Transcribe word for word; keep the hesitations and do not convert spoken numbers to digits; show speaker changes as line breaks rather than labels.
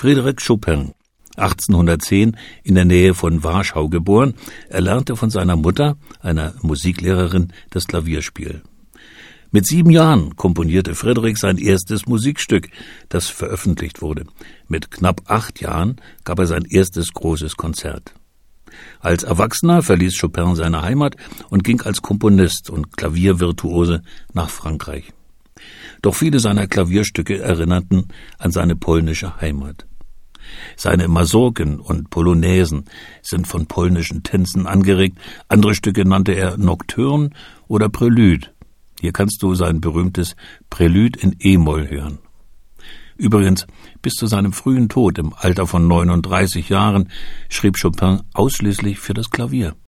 Frédéric Chopin, achtzehnhundertzehn in der Nähe von Warschau geboren, erlernte von seiner Mutter, einer Musiklehrerin, das Klavierspiel. Mit sieben Jahren komponierte Frédéric sein erstes Musikstück, das veröffentlicht wurde. Mit knapp acht Jahren gab er sein erstes großes Konzert. Als Erwachsener verließ Chopin seine Heimat und ging als Komponist und Klaviervirtuose nach Frankreich. Doch viele seiner Klavierstücke erinnerten an seine polnische Heimat. Seine Mazurken und Polonaisen sind von polnischen Tänzen angeregt, andere Stücke nannte er Nocturne oder Prélude. Hier kannst du sein berühmtes Prélude in E-Moll hören. Übrigens, bis zu seinem frühen Tod im Alter von neununddreißig Jahren schrieb Chopin ausschließlich für das Klavier.